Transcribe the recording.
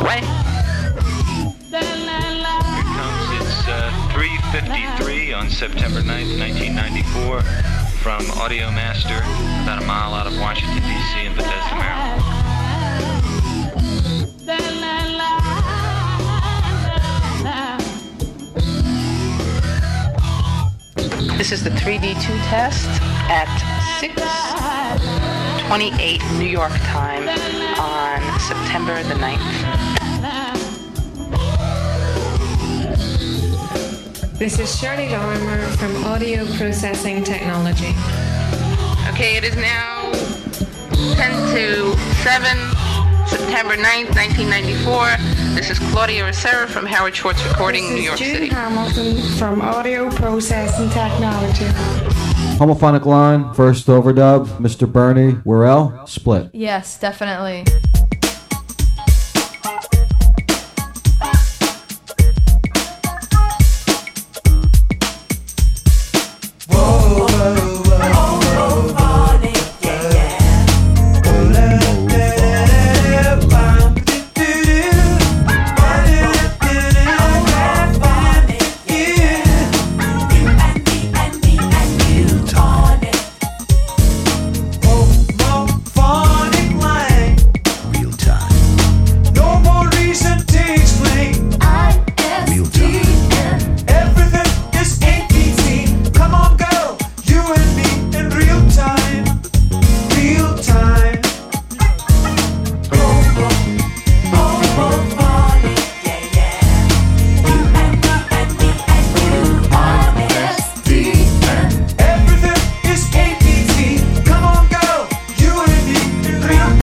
play. Here comes, it's 3:53 on September 9th, 1994, from Audio Master, about a mile out of Washington, D.C. in Bethesda, Maryland. This is the 3D2 test at 6:28 New York time on September the 9th. This is Shirley Lorimer from Audio Processing Technology. Okay, it is now 10:07, September 9th, 1994. This is Claudia Ricera from Howard Schwartz Recording, New York City. This is June Hamilton from Audio Processing Technology. Homophonic line, first overdub, Mr. Bernie Worrell, split. Yes, definitely.